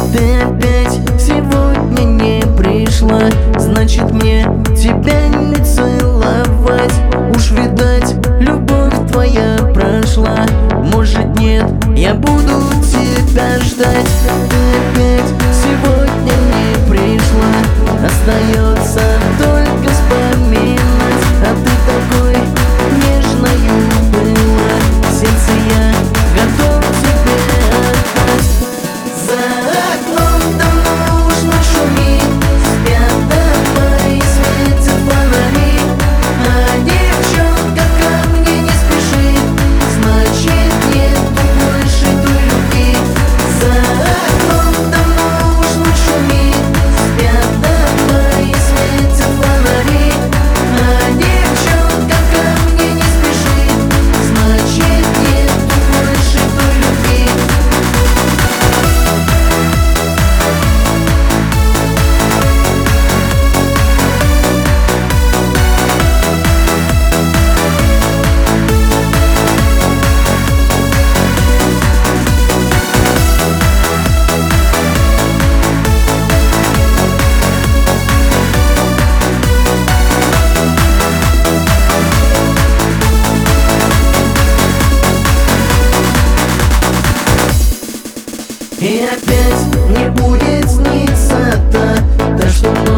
Ты опять сегодня не пришла, значит мне тебя не целовать. Уж видать, любовь твоя прошла. Может нет, я буду тебя ждать. Ты опять сегодня не пришла, остается только вспоминать. А ты такой нежною была, сердце я готов тебе отдать. За окном давно уж ночь шумит, спят дома и светят фонари. А девчонка ко мне не спешит, значит нету больше той любви. За окном давно уж ночь шумит, спят дома и светят фонари. А девчонка ко мне не спешит, значит нету больше той любви. И опять не будет сниться та, что